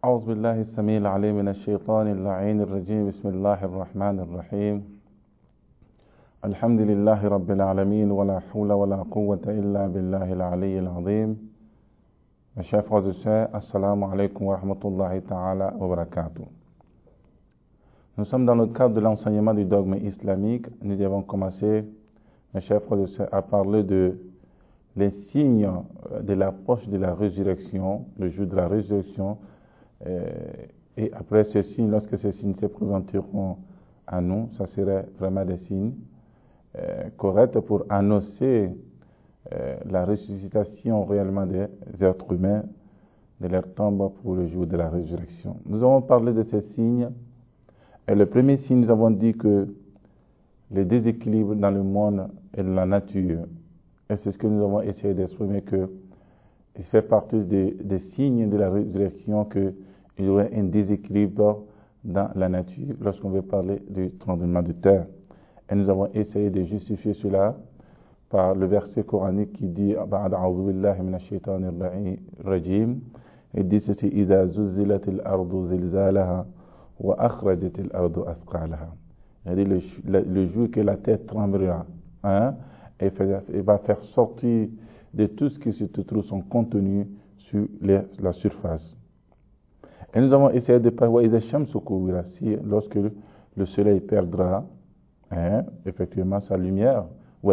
أعوذ بالله السميع العليم من الشيطان اللعين الرجيم بسم الله الرحمن الرحيم الحمد لله رب العالمين ولا حول ولا قوة إلا بالله العلي العظيم. Mes chers frères et sœurs, assalamu alaikum wa rahmatullahi ta'ala wa barakatuh. Nous sommes dans le cadre de l'enseignement du dogme islamique. Nous avons commencé, mes chers frères et sœurs, à parler de les signes de l'approche de la résurrection, le jour de la résurrection. Et après ces signes, lorsque ces signes se présenteront à nous, ça serait vraiment des signes corrects pour annoncer la ressuscitation réellement des êtres humains de leur tombe pour le jour de la résurrection. Nous avons parlé de ces signes. Et le premier signe, nous avons dit que les déséquilibres dans le monde et dans la nature, et c'est ce que nous avons essayé d'exprimer, que il fait partie des signes de la résurrection qu'il y aurait un déséquilibre dans la nature lorsqu'on veut parler du tremblement de terre. Et nous avons essayé de justifier cela par le verset coranique qui dit A'udhu billahi minash shaitanir rajim. Il dit ceci: Iza zuzzilatil ardu zilzalaha wa akhrajatil ardu athqalaha. C'est-à-dire le jour que la terre tremblera, et va faire sortir de tout ce qui se trouve son contenu sur la surface. Et nous avons essayé de parler si lorsque le soleil perdra effectivement sa lumière, quand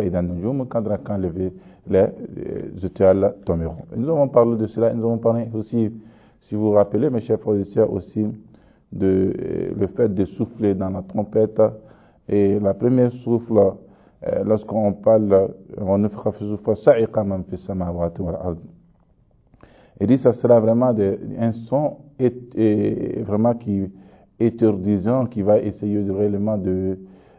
les étoiles tomberont. Et nous avons parlé de cela. Nous avons parlé aussi, si vous vous rappelez, mes chers frères et sœurs, aussi de le fait de souffler dans la trompette. Et la première souffle, lorsqu'on parle, on il dit ça sera vraiment un son vraiment qui étourdissant, qui va essayer réellement de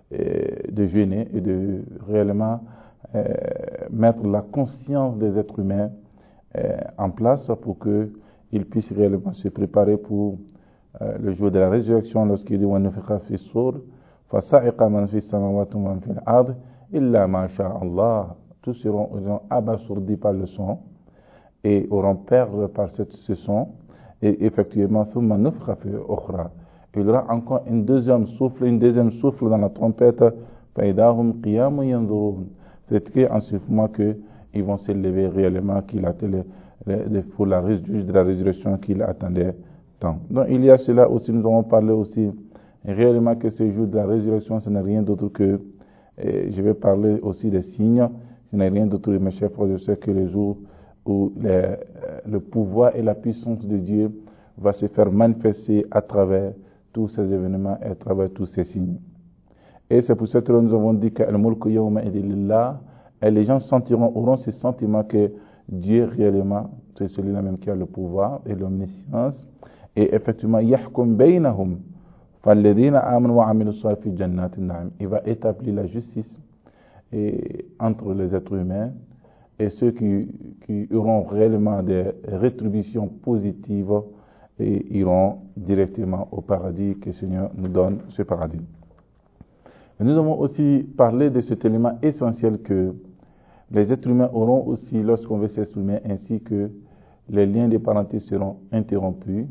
gêner et de réellement mettre la conscience des êtres humains en place pour qu'ils puissent réellement se préparer pour le jour de la résurrection, lorsqu'il dit وَنُفِخَ فِي الصُّورِ فَصَعِقَ مَنْ فِي السَّمَاوَاتِ وَمَنْ فِي الْأَرْضِ إِلَّا مَا شَاءَ اللَّهُ. Tous seront abasourdis par le son et auront peur par ce son. Et effectivement, ثُمَّ نُفِخَ فِي أُخْرَى. Il y aura encore une deuxième souffle dans la trompette. فَإِذَا هُمْ قِيَامٌ يَنْظُرُونَ. C'est en ce moment qu'ils vont s'élever réellement pour la résurrection qu'ils attendaient tant. Donc il y a cela aussi, nous avons parlé aussi réellement que ce jour de la résurrection, ce n'est rien d'autre que, je vais parler aussi des signes, ce n'est rien d'autre, mes chers frères et sœurs, que le jour où le pouvoir et la puissance de Dieu va se faire manifester à travers tous ces événements et à travers tous ces signes. Et c'est pour ça que nous avons dit que et les gens auront ce sentiment que Dieu réellement, c'est celui-là même qui a le pouvoir et l'omniscience. Et effectivement, يحكم بينهم فالذين آمنوا وعملوا الصالحات في جنات النعيم. Il va établir la justice entre les êtres humains, et ceux qui auront réellement des rétributions positives et iront directement au paradis, que le Seigneur nous donne ce paradis. Et nous avons aussi parlé de cet élément essentiel que les êtres humains auront aussi lorsqu'on veut s'exprimer, ainsi que les liens de parenté seront interrompus.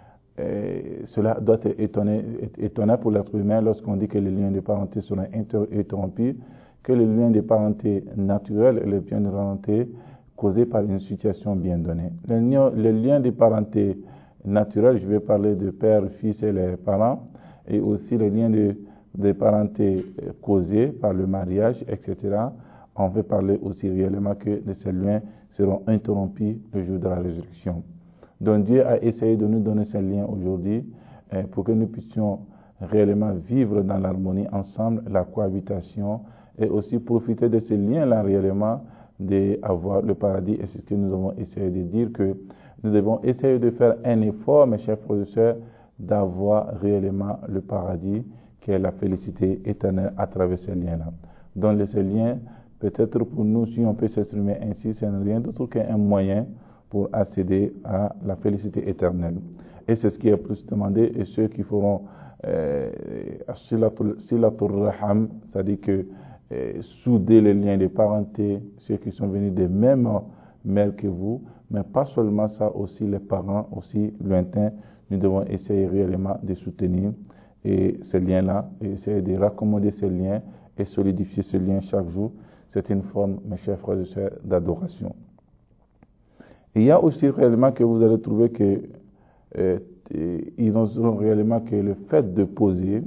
Et cela doit être étonnant pour l'être humain lorsqu'on dit que les liens de parenté seront interrompus, que les liens de parenté naturels et les liens de parenté causés par une situation bien donnée. Les liens de parenté naturels, je vais parler de père, fils et les parents, et aussi les liens de parenté causés par le mariage, etc. On veut parler aussi réellement que ces liens seront interrompus le jour de la résurrection. Donc Dieu a essayé de nous donner ces liens aujourd'hui pour que nous puissions réellement vivre dans l'harmonie ensemble, la cohabitation, et aussi profiter de ces liens-là réellement d'avoir le paradis. Et c'est ce que nous avons essayé de dire, que nous devons essayer de faire un effort, mes chers frères et sœurs, d'avoir réellement le paradis, qui est la félicité éternelle à travers ces liens-là. Donc ces liens, peut-être pour nous, si on peut s'exprimer ainsi, ce n'est rien d'autre qu'un moyen pour accéder à la félicité éternelle. Et c'est ce qui est plus demandé, et ceux qui feront silatul raham, c'est-à-dire que souder les liens de parenté, ceux qui sont venus des mêmes mères que vous, Mais pas seulement ça, aussi les parents, aussi lointains, nous devons essayer réellement de soutenir et ces liens-là, et essayer de raccommoder ces liens et solidifier ces liens chaque jour. C'est une forme, mes chers frères et sœurs, d'adoration. Il y a aussi réellement que vous allez trouver que ils ont réellement que le fait de poser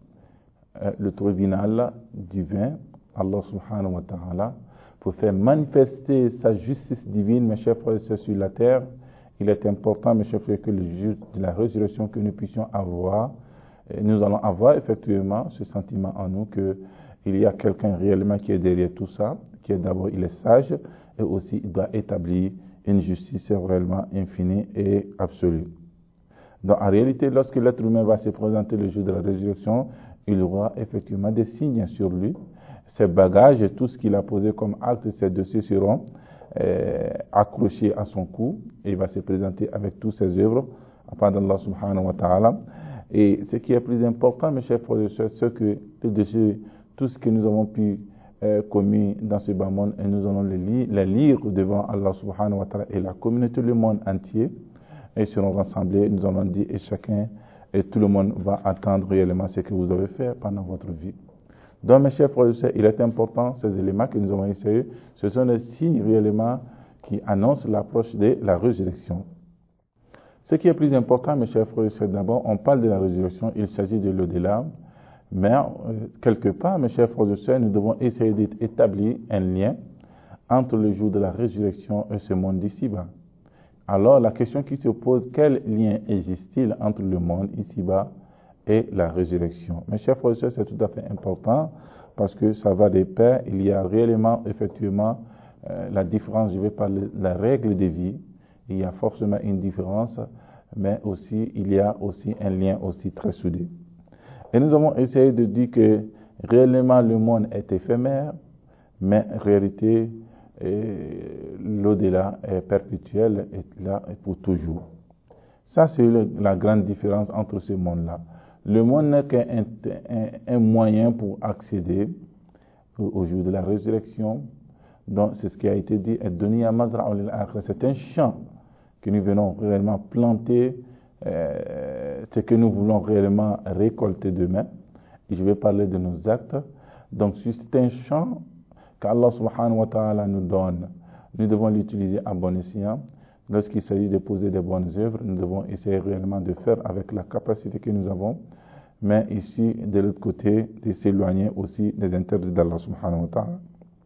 le tribunal divin, Allah subhanahu wa ta'ala, pour faire manifester sa justice divine, mes chers frères et sœurs, sur la terre, il est important, mes chers frères, que le jour de la résurrection que nous puissions avoir, nous allons avoir effectivement ce sentiment en nous qu'il y a quelqu'un réellement qui est derrière tout ça, qui est d'abord, il est sage, et aussi il doit établir une justice réellement infinie et absolue. Donc en réalité, lorsque l'être humain va se présenter le jour de la résurrection, il aura effectivement des signes sur lui. Ses bagages et tout ce qu'il a posé comme acte, ses dossiers seront accrochés à son cou et il va se présenter avec toutes ses œuvres afin d'Allah subhanahu wa ta'ala. Et ce qui est plus important, mes chers frères et sœurs, c'est que tout ce que nous avons pu commis dans ce bas monde, et nous allons les lire devant Allah subhanahu wa ta'ala et la communauté, le monde entier, et seront rassemblés, nous allons dire, et chacun, et tout le monde va attendre réellement ce que vous avez fait pendant votre vie. Donc, mes chers frères et sœurs, il est important, ces éléments que nous avons essayés, ce sont des signes réellement qui annoncent l'approche de la résurrection. Ce qui est plus important, mes chers frères et sœurs, d'abord, on parle de la résurrection, il s'agit de l'au-delà, mais quelque part, mes chers frères et sœurs, nous devons essayer d'établir un lien entre le jour de la résurrection et ce monde d'ici-bas. Alors, la question qui se pose, quel lien existe-t-il entre le monde ici-bas et la résurrection? Mes chers frères et sœurs, c'est tout à fait important parce que ça va de pair. Il y a réellement, effectivement, la différence, je vais parler de la règle de vie. Il y a forcément une différence, mais aussi, il y a aussi un lien aussi très soudé. Et nous avons essayé de dire que réellement le monde est éphémère, mais en réalité, l'au-delà est perpétuel, est là pour toujours. Ça, c'est la grande différence entre ce monde-là. Le monde n'est qu'un moyen pour accéder au jour de la résurrection. Donc, c'est ce qui a été dit, c'est un champ que nous venons réellement planter, ce que nous voulons réellement récolter demain. Et je vais parler de nos actes. Donc, c'est un champ qu'Allah subhanahu wa ta'ala nous donne. Nous devons l'utiliser à bon escient. Lorsqu'il s'agit de poser des bonnes œuvres, nous devons essayer réellement de faire avec la capacité que nous avons. Mais ici, de l'autre côté, de s'éloigner aussi des interdits d'Allah subhanahu wa ta'ala.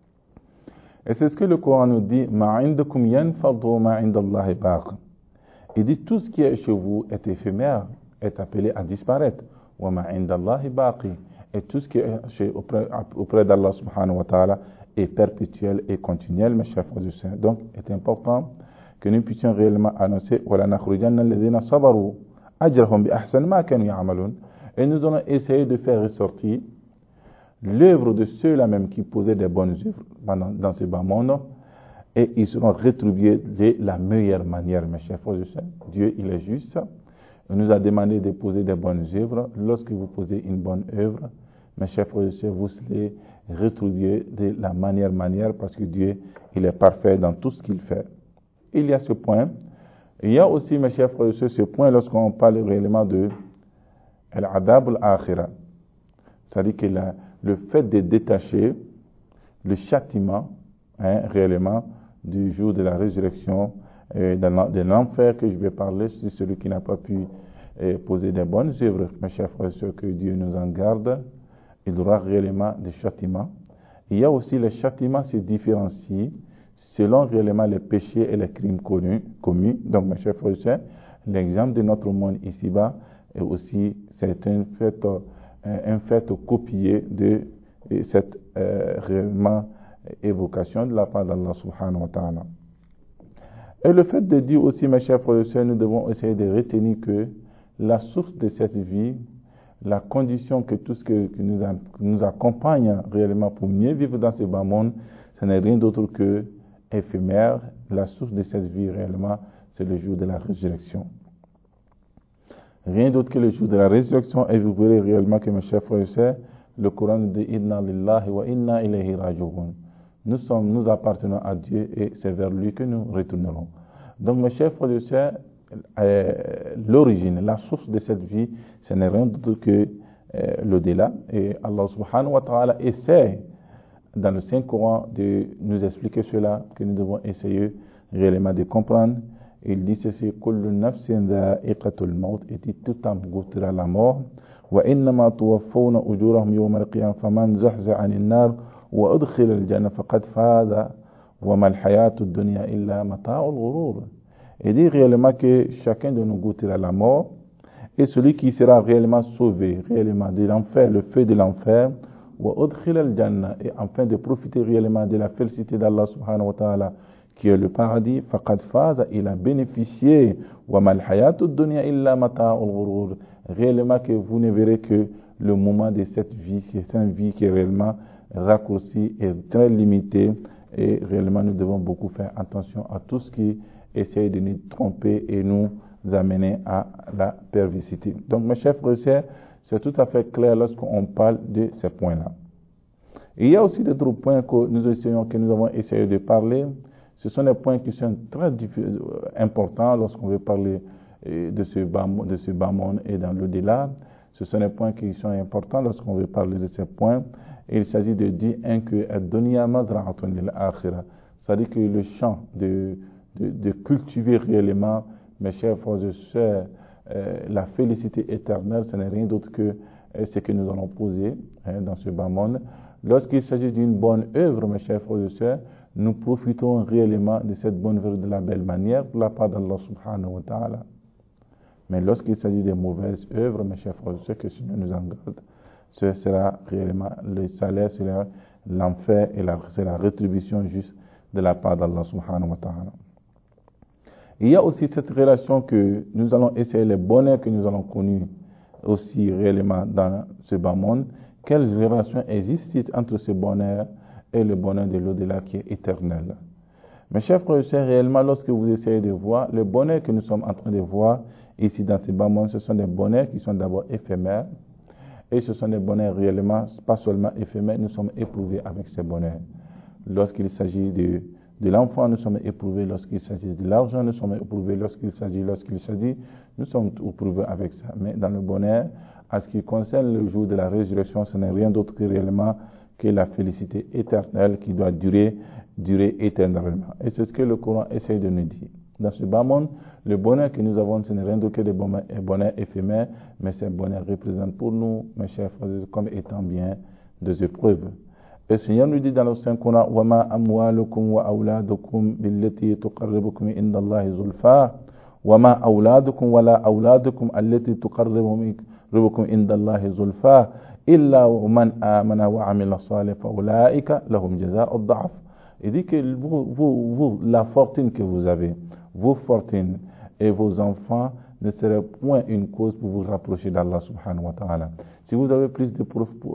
Et c'est ce que le Coran nous dit, ma'indakum yanfadu ma'indallahi baq. Il dit tout ce qui est chez vous est éphémère, est appelé à disparaître. Wa ma'indallahi baqi. Et tout ce qui est auprès d'Allah subhanahu wa ta'ala est perpétuel et continuel, mes chers frères et sœurs. Donc, il est important que nous puissions réellement annoncer وَلَا نَخْرُجَنَّ الَّذِينَ صَبَرُوا أَجْرَهُمْ بِأَحْسَنِ مَا كَانُوا يَعْمَلُونَ. Et nous allons essayer de faire ressortir l'œuvre de ceux-là même qui posaient des bonnes œuvres dans ce bas monde, et ils seront rétribués de la meilleure manière, mes chers frères et sœurs. Dieu, il est juste. Il nous a demandé de poser des bonnes œuvres. Lorsque vous posez une bonne œuvre, mes chers frères et sœurs, vous serez rétribués de la manière parce que Dieu, il est parfait dans tout ce qu'il fait. Il y a ce point. Il y a aussi, mes chers frères et sœurs, ce point lorsqu'on parle réellement de Al-Adab al-Akhira. C'est-à-dire que le fait de détacher le châtiment, réellement, du jour de la résurrection, de l'enfer que je vais parler, c'est celui qui n'a pas pu poser des bonnes œuvres, mes chers frères et sœurs, que Dieu nous en garde, il aura réellement des châtiments. Il y a aussi les châtiments se différencient selon réellement les péchés et les crimes commis. Donc, mes chers frères et sœurs, l'exemple de notre monde ici-bas est aussi, c'est un fait copié de cette réellement évocation de la part d'Allah subhanahu wa ta'ala. Et le fait de dire aussi, mes chers frères et sœurs, nous devons essayer de retenir que la source de cette vie, la condition que tout ce qui nous accompagne réellement pour mieux vivre dans ce bas monde, ce n'est rien d'autre que éphémère. La source de cette vie réellement, c'est le jour de la résurrection. Rien d'autre que le jour de la résurrection. Et vous verrez réellement que, mes chers frères et sœurs, le Coran nous dit « Inna lillahi wa inna ilayhi raji'un ». Nous appartenons à Dieu et c'est vers lui que nous retournerons. Donc, mes chers frères et sœurs, l'origine, la source de cette vie, ce n'est rien d'autre que l'au-delà. Et Allah subhanahu wa ta'ala essaie, dans le Saint-Coran, de nous expliquer cela, que nous devons essayer réellement de comprendre. Il dit ceci: kullu nafsin dha'iqatul maut, et dit tout âme goûtera la mort. Wa innama tuwaffawna ujurahum yawma al-qiyamah faman zahzaha 'anil nar wa udkhila al-jannah faqad faza wa ma al-hayatu ad-dunya illa mata'ul ghurur. Et dit réellement que chacun de nous goûtera la mort, et celui qui sera réellement sauvé, réellement de l'enfer, le feu de l'enfer, wa udkhila al-jannah, et enfin de profiter réellement de la félicité d'Allah subhanahu wa ta'ala, qui est le paradis, faqad faza, il a bénéficié, wa mal hayatud dunya illa mata'ul ghurur, réellement que vous ne verrez que le moment de cette vie, c'est une vie qui est réellement raccourcie et très limitée, et réellement nous devons beaucoup faire attention à tout ce qui essaye de nous tromper et nous amener à la perversité. Donc mes chers frères et sœurs, c'est tout à fait clair lorsqu'on parle de ces points-là. Il y a aussi d'autres points que nous avons essayé de parler. Ce sont des points qui sont très importants lorsqu'on veut parler de ce bas monde et dans l'au-delà. Ce sont des points qui sont importants lorsqu'on veut parler de ces points. Et il s'agit de dire que ad-dunya mazra'atun lil-akhirah, c'est-à-dire que le champ de cultiver réellement, mes chers frères et sœurs, la félicité éternelle, ce n'est rien d'autre que ce que nous allons poser dans ce bas monde. Lorsqu'il s'agit d'une bonne œuvre, mes chers frères et sœurs, nous profitons réellement de cette bonne œuvre de la belle manière de la part d'Allah subhanahu wa ta'ala. Mais lorsqu'il s'agit des mauvaises œuvres, mes chers frères et sœurs, que le Seigneur nous en garde, ce sera réellement le salaire, sera l'enfer et c'est la rétribution juste de la part d'Allah subhanahu wa ta'ala. Il y a aussi cette relation que nous allons essayer, les bonheurs que nous allons connaître aussi réellement dans ce bas monde. Quelle relation existe entre ce bonheur et le bonheur de l'au-delà qui est éternel? Mes chers frères et sœurs, réellement, lorsque vous essayez de voir, le bonheur que nous sommes en train de voir ici dans ce bas monde, ce sont des bonheurs qui sont d'abord éphémères. Et ce sont des bonheurs réellement, pas seulement éphémères, nous sommes éprouvés avec ces bonheurs. Lorsqu'il s'agit de l'enfant, nous sommes éprouvés. Lorsqu'il s'agit de l'argent, nous sommes éprouvés. Lorsqu'il s'agit, nous sommes éprouvés avec ça. Mais dans le bonheur, à ce qui concerne le jour de la résurrection, ce n'est rien d'autre que réellement que la félicité éternelle qui doit durer éternellement. Et c'est ce que le Coran essaye de nous dire. Dans ce bas monde, le bonheur que nous avons, ce n'est rien d'autre que des bonheurs éphémères, mais ces bonheurs représentent pour nous, mes chers frères, comme étant bien des épreuves. Et le Seigneur nous dit dans le Saint-Coran: وَمَا أَمْوَالُكُمْ وَأَوْلَادُكُمْ بِالَّتِي تُقَرِّبُكُمْ عِنْدَ اللَّهِ زُلْفَىٰ وَمَا أَوْلَادُكُمْ وَلَا أَوْلَادُكُمْ الَّتِي تُقَرِّبُكُمْ عِنْدَ اللَّهِ زُلْفَىٰ إِلَّا مَنْ آمَنَ وَعَمِلَ صَالِحًا فَأُولَٰئِكَ لَهُمْ جَزَاءُ الضَّعْفِ. Il dit que vous, la fortune que vous avez, vos fortunes et vos enfants ne seraient point une cause pour vous rapprocher d'Allah subhanahu wa ta'ala. Si vous avez plus de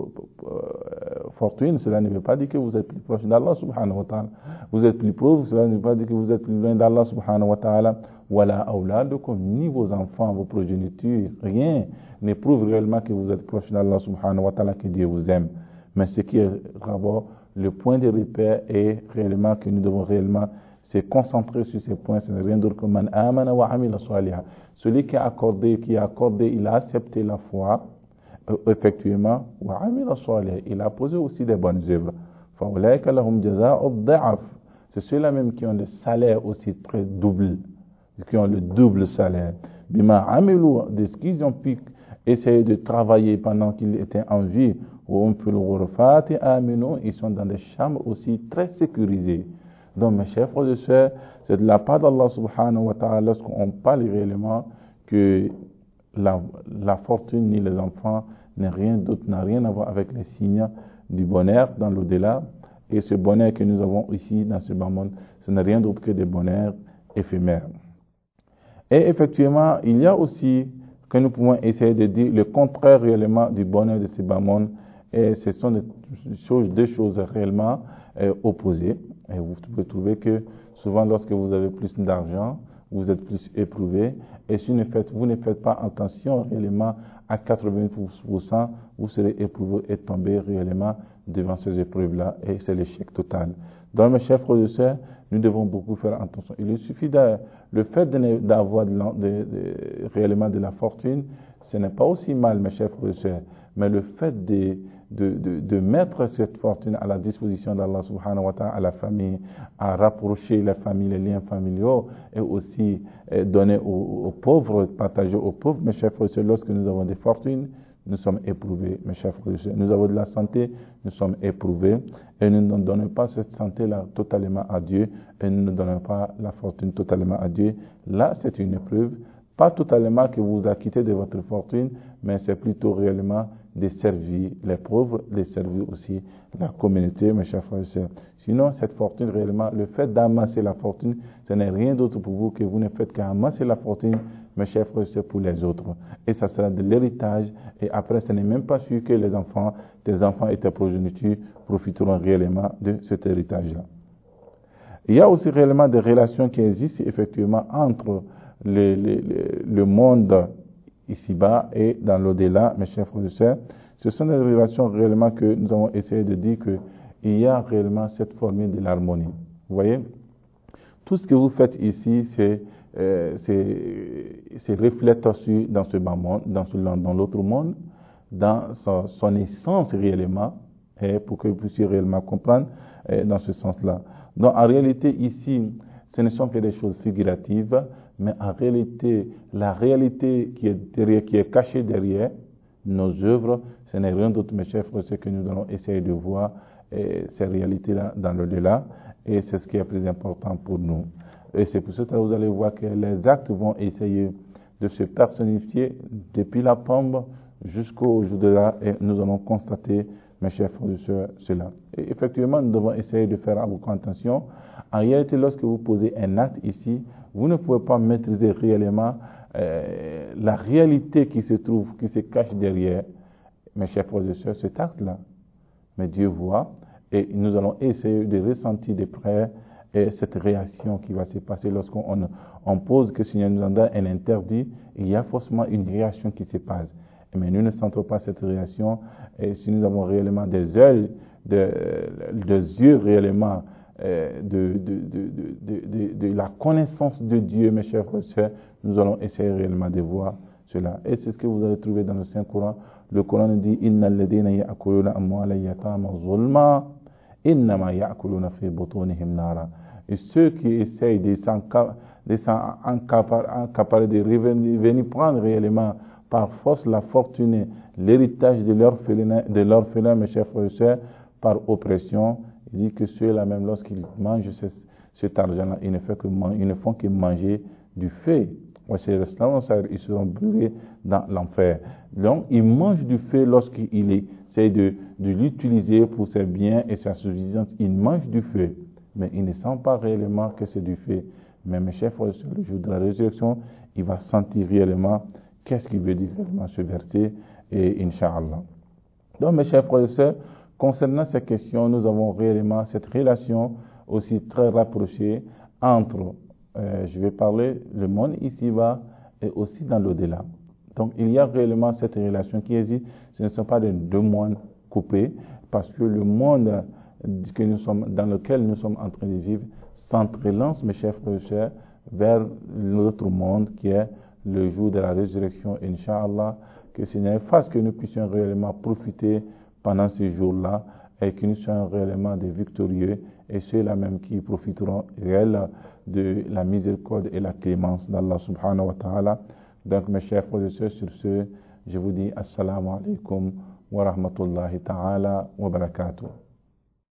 fortune, cela ne veut pas dire que vous êtes plus proche d'Allah subhanahu wa ta'ala. Vous êtes plus pauvre, cela ne veut pas dire que vous êtes plus loin d'Allah subhanahu wa ta'ala. Wala awladukum, ni vos enfants, vos progénitures, rien ne prouve réellement que vous êtes proche d'Allah subhanahu wa ta'ala, que Dieu vous aime. Mais ce qui est d'abord le point de repère est réellement que nous devons réellement se concentrer sur ces points. Ce n'est rien d'autre que man amana wa amila saliha. Celui qui a accordé, il a accepté la foi, effectivement, wa amila saliha, il a posé aussi des bonnes œuvres. Fa ulaika lahum jazaa'u ad-da'af. C'est ceux-là même qui ont le salaire aussi très double, qui ont le double salaire. Bima amilu, de ce qu'ils ont pu essayer de travailler pendant qu'ils étaient en vie, ils sont dans des chambres aussi très sécurisées. Donc mes chers frères et sœurs, c'est de la part d'Allah subhanahu wa ta'ala lorsqu'on parle réellement que la fortune ni les enfants n'a rien d'autre, n'a rien à voir avec les signes du bonheur dans l'au-delà. Et ce bonheur que nous avons ici dans ce bas monde, ce n'est rien d'autre que des bonheurs éphémères. Et effectivement, il y a aussi que nous pouvons essayer de dire le contraire réellement du bonheur de ce bas monde. Et ce sont deux choses réellement opposées. Et vous pouvez trouver que souvent lorsque vous avez plus d'argent, vous êtes plus éprouvé. Et si vous ne faites pas attention réellement à 80%, vous serez éprouvé et tomber réellement devant ces épreuves-là. Et c'est l'échec total. Donc mes chers frères et sœurs, nous devons beaucoup faire attention. Il suffit le fait d'avoir réellement de la fortune, ce n'est pas aussi mal, mes chers frères et sœurs, mais le fait de mettre cette fortune à la disposition d'Allah subhanahu wa ta'ala, à la famille, à rapprocher la famille, les liens familiaux, et aussi donner aux pauvres, partager aux pauvres, mes chers frères et sœurs, lorsque nous avons des fortunes, nous sommes éprouvés, mes chers frères et sœurs. Nous avons de la santé, nous sommes éprouvés, et nous ne donnons pas cette santé-là totalement à Dieu, et nous ne donnons pas la fortune totalement à Dieu. Là, c'est une épreuve, pas totalement que vous vous acquittez de votre fortune, mais c'est plutôt réellement de servir les pauvres, de servir aussi la communauté, mes chers frères et sœurs. Sinon, cette fortune, réellement, le fait d'amasser la fortune, ce n'est rien d'autre pour vous que vous ne faites qu'amasser la fortune, mes chers frères et sœurs, pour les autres. Et ça sera de l'héritage, et après, ce n'est même pas sûr que tes enfants et tes progénitures profiteront réellement de cet héritage-là. Il y a aussi réellement des relations qui existent effectivement entre le monde ici-bas et dans l'au-delà, mes chers frères et sœurs. Ce sont des relations réellement que nous avons essayé de dire qu'il y a réellement cette formule de l'harmonie. Vous voyez, tout ce que vous faites ici, c'est reflète aussi dans ce bas monde, dans l'autre monde, dans son essence réellement, et pour que vous puissiez réellement comprendre dans ce sens-là. Donc en réalité ici, ce ne sont que des choses figuratives, mais en réalité, la réalité qui est cachée derrière nos œuvres, ce n'est rien d'autre, mes chers frères, que nous allons essayer de voir ces réalités-là dans l'au-delà, et c'est ce qui est plus important pour nous. Et c'est pour ça que vous allez voir que les actes vont essayer de se personnifier depuis la tombe jusqu'au jour de là, et nous allons constater, mes chers frères et sœurs, cela. Et effectivement, nous devons essayer de faire beaucoup attention. En réalité, lorsque vous posez un acte ici, vous ne pouvez pas maîtriser réellement la réalité qui se cache derrière, mes chers frères et sœurs, cet acte-là. Mais Dieu voit, et nous allons essayer de ressentir de près cette réaction qui va se passer lorsqu'on pose que le Seigneur nous en donne un interdit, il y a forcément une réaction qui se passe. Mais nous ne sentons pas cette réaction, et si nous avons réellement des yeux réellement de la connaissance de Dieu, mes chers frères et sœurs, nous allons essayer réellement de voir cela. Et c'est ce que vous allez trouver dans le Saint-Coran. Le Coran nous dit « Inna alladhina ya'kuluna amwala yatama zulma, innama ya'kuluna fi butunihim nara » Et ceux qui essayent de s'accaparer, de venir prendre réellement par force la fortune, l'héritage de l'orphelin, mes chers frères et sœurs, par oppression, il dit que ceux-là, même lorsqu'ils mangent cet argent-là, ils ne font que manger du feu. Ils seront brûlés dans l'enfer. Donc, ils mangent du feu lorsqu'il essaie de l'utiliser pour ses biens et sa suffisance. Ils mangent du feu, mais ils ne sentent pas réellement que c'est du feu. Mais mes chers frères et sœurs, le jour de la résurrection, il va sentir réellement qu'est-ce qu'il veut dire réellement ce verset, et Inch'Allah. Donc, mes chers frères et sœurs, concernant ces questions, nous avons réellement cette relation aussi très rapprochée entre, je vais parler, le monde ici-bas et aussi dans l'au-delà. Donc, il y a réellement cette relation qui existe. Ce ne sont pas deux mondes coupés, parce que le monde dans lequel nous sommes en train de vivre s'entrelance, mes chers frères et sœurs, vers l'autre monde qui est le jour de la résurrection, Inch'Allah, que ce n'est pas que nous puissions réellement profiter pendant ces jours-là et que nous soyons réellement des victorieux et ceux-là même qui profiteront réellement de la miséricorde et la clémence d'Allah subhanahu wa ta'ala. Donc mes chers frères et sœurs, sur ce, je vous dis assalamu alaikum wa rahmatullahi ta'ala wa barakatuh.